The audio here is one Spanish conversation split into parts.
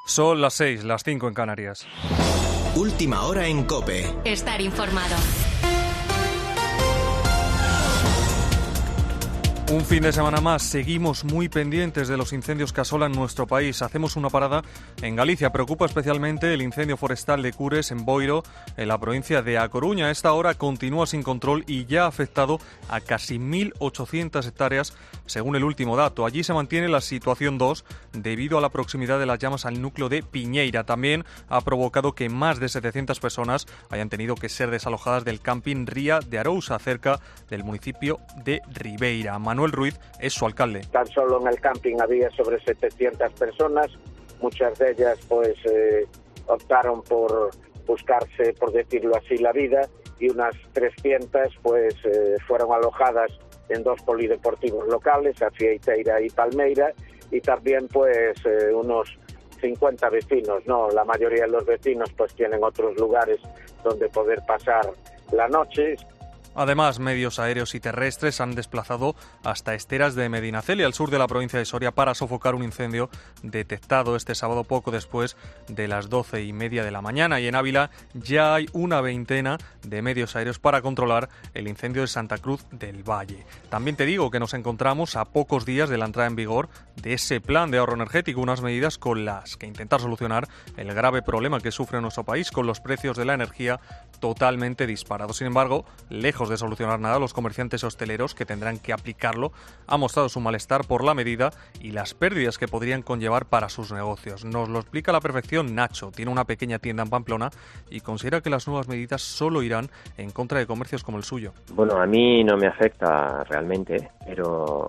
Son las 6, las 5 en Canarias. Última hora en COPE. Estar informado. Un fin de semana más, seguimos muy pendientes de los incendios que asolan nuestro país. Hacemos una parada en Galicia. Preocupa especialmente el incendio forestal de Cures, en Boiro, en la provincia de A Coruña. A esta hora continúa sin control y ya ha afectado a casi 1.800 hectáreas, según el último dato. Allí se mantiene la situación 2 debido a la proximidad de las llamas al núcleo de Piñeira. También ha provocado que más de 700 personas hayan tenido que ser desalojadas del camping Ría de Arousa, cerca del municipio de Ribeira. Manuel Ruiz es su alcalde. Tan solo en el camping había sobre 700 personas, muchas de ellas optaron por buscarse, por decirlo así, la vida, y unas 300 fueron alojadas en 2 polideportivos locales, Afiaiteira y Palmeira, y también unos 50 vecinos, ¿no? La mayoría de los vecinos tienen otros lugares donde poder pasar la noche. Además, medios aéreos y terrestres han desplazado hasta Esteras de Medinaceli, al sur de la provincia de Soria, para sofocar un incendio detectado este sábado poco después de las 12:30 de la mañana. Y en Ávila ya hay una veintena de medios aéreos para controlar el incendio de Santa Cruz del Valle. También te digo que nos encontramos a pocos días de la entrada en vigor de ese plan de ahorro energético, unas medidas con las que intentar solucionar el grave problema que sufre nuestro país con los precios de la energía totalmente disparados. Sin embargo, lejos de solucionar nada, los comerciantes hosteleros que tendrán que aplicarlo han mostrado su malestar por la medida y las pérdidas que podrían conllevar para sus negocios. Nos lo explica a la perfección Nacho. Tiene una pequeña tienda en Pamplona y considera que las nuevas medidas solo irán en contra de comercios como el suyo. Bueno, a mí no me afecta realmente, pero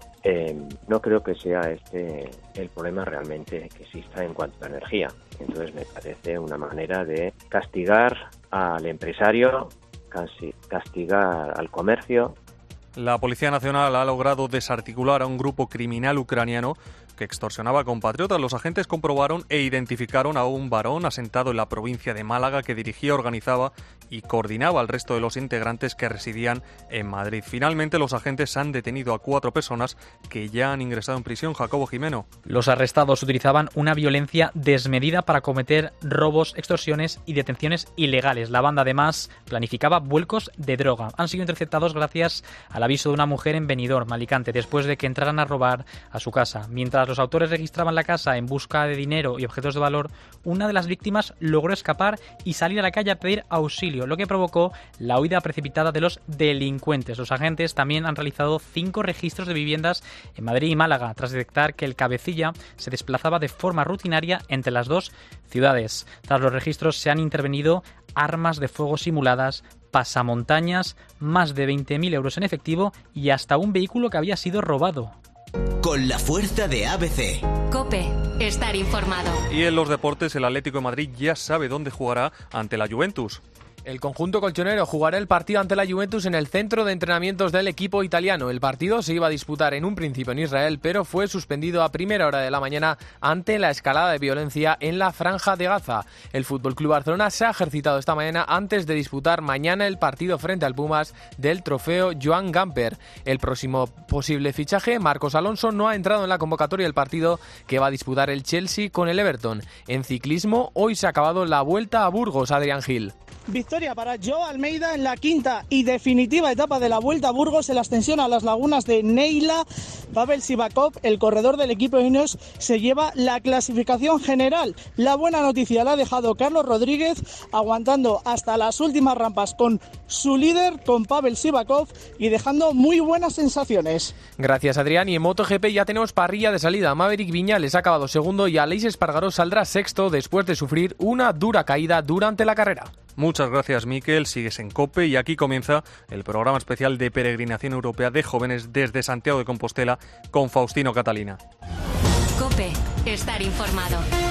no creo que sea este el problema realmente que exista en cuanto a energía. Entonces me parece una manera de castigar al empresario, casi castigar al comercio. La Policía Nacional ha logrado desarticular a un grupo criminal ucraniano que extorsionaba a compatriotas. Los agentes comprobaron e identificaron a un varón asentado en la provincia de Málaga que dirigía, organizaba y coordinaba al resto de los integrantes que residían en Madrid. Finalmente, los agentes han detenido a 4 personas que ya han ingresado en prisión. Jacobo Jimeno. Los arrestados utilizaban una violencia desmedida para cometer robos, extorsiones y detenciones ilegales. La banda además planificaba vuelcos de droga. Han sido interceptados gracias al aviso de una mujer en Benidorm, Alicante, después de que entraran a robar a su casa. Mientras los autores registraban la casa en busca de dinero y objetos de valor, una de las víctimas logró escapar y salir a la calle a pedir auxilio, lo que provocó la huida precipitada de los delincuentes. Los agentes también han realizado 5 registros de viviendas en Madrid y Málaga, tras detectar que el cabecilla se desplazaba de forma rutinaria entre las 2 ciudades. Tras los registros se han intervenido armas de fuego simuladas, pasamontañas, más de 20.000 euros en efectivo y hasta un vehículo que había sido robado. Con la fuerza de ABC. COPE. Estar informado. Y en los deportes, el Atlético de Madrid ya sabe dónde jugará ante la Juventus. El conjunto colchonero jugará el partido ante la Juventus en el centro de entrenamientos del equipo italiano. El partido se iba a disputar en un principio en Israel, pero fue suspendido a primera hora de la mañana ante la escalada de violencia en la Franja de Gaza. El FC Barcelona se ha ejercitado esta mañana antes de disputar mañana el partido frente al Pumas del trofeo Joan Gamper. El próximo posible fichaje, Marcos Alonso, no ha entrado en la convocatoria del partido que va a disputar el Chelsea con el Everton. En ciclismo, hoy se ha acabado la Vuelta a Burgos, Adrián Gil. Victoria para Joe Almeida en la quinta y definitiva etapa de la Vuelta a Burgos en la extensión a las lagunas de Neila. Pavel Sivakov, el corredor del equipo de Ineos, se lleva la clasificación general. La buena noticia la ha dejado Carlos Rodríguez, aguantando hasta las últimas rampas con su líder, con Pavel Sivakov, y dejando muy buenas sensaciones. Gracias, Adrián. Y en MotoGP ya tenemos parrilla de salida. Maverick Viñales ha acabado segundo y Aleix Espargaró saldrá sexto después de sufrir una dura caída durante la carrera. Muchas gracias, Miquel. Sigues en COPE y aquí comienza el programa especial de Peregrinación Europea de Jóvenes desde Santiago de Compostela con Faustino Catalina. COPE. Estar informado.